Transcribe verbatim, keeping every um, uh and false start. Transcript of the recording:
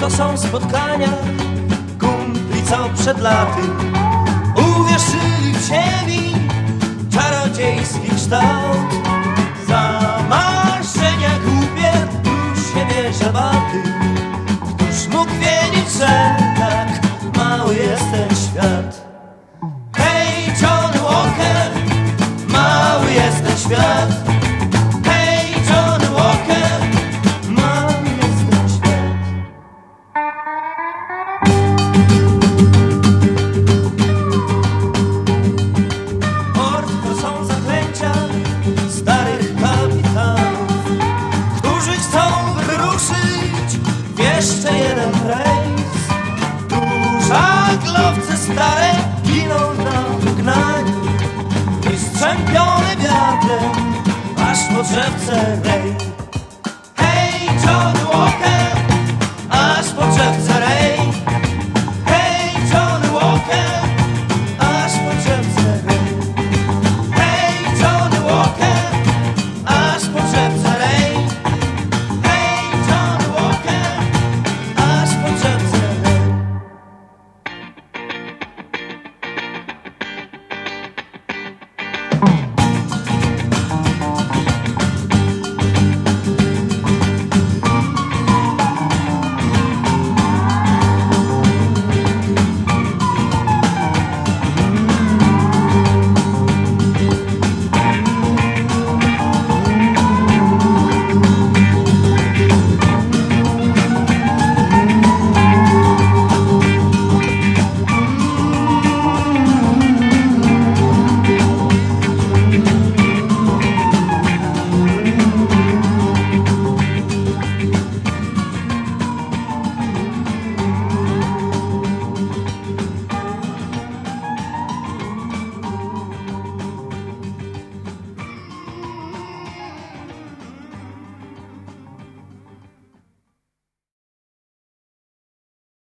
to są spotkania kumpli, co przed laty uwierzyli w ziemi czarodziejski kształt. Za marzenia głupie już się bierze baty. Któż mógł wiedzieć, że tak mały jest ten świat? Hej, John Walker, mały jest ten świat. Hej, John Walker, mały jest ten świat. Port to są zaklęcia starych kapitanów, którzy chcą wyruszyć w jeszcze jeden rejs. Tu żaglowce stare giną na wygnaniu i strzępione wiatrem aż po drzewce rejs.